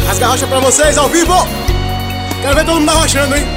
Rasga rocha pra vocês ao vivo. Quero ver todo mundo arrochando, hein?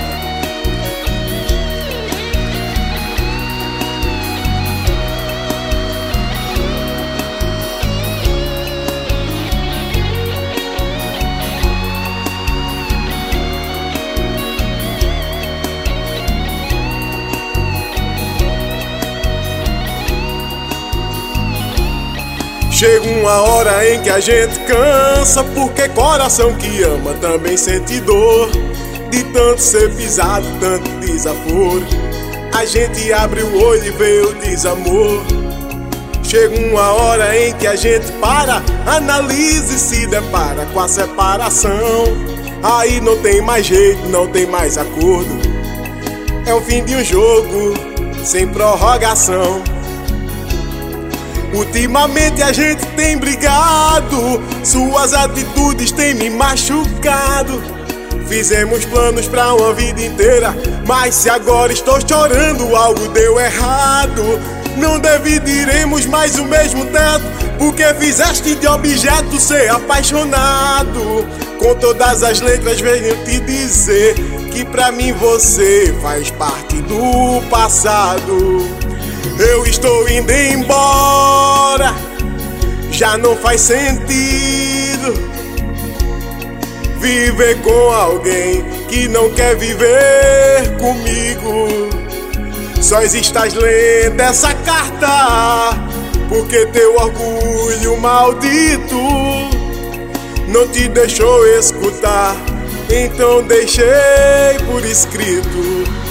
Chega uma hora em que a gente cansa, porque coração que ama também sente dor. De tanto ser pisado, tanto desaforo, a gente abre o olho e vê o desamor. Chega uma hora em que a gente para, analisa e se depara com a separação. Aí não tem mais jeito, não tem mais acordo. É o fim de um jogo sem prorrogação. Ultimamente a gente tem brigado, suas atitudes têm me machucado. Fizemos planos pra uma vida inteira, mas se agora estou chorando, algo deu errado. Não dividiremos mais o mesmo teto, porque fizeste de objeto ser apaixonado. Com todas as letras venho te dizer que pra mim você faz parte do passado. Eu estou indo embora, já não faz sentido viver com alguém que não quer viver comigo. Só estás lendo essa carta porque teu orgulho maldito não te deixou escutar, então deixei por escrito.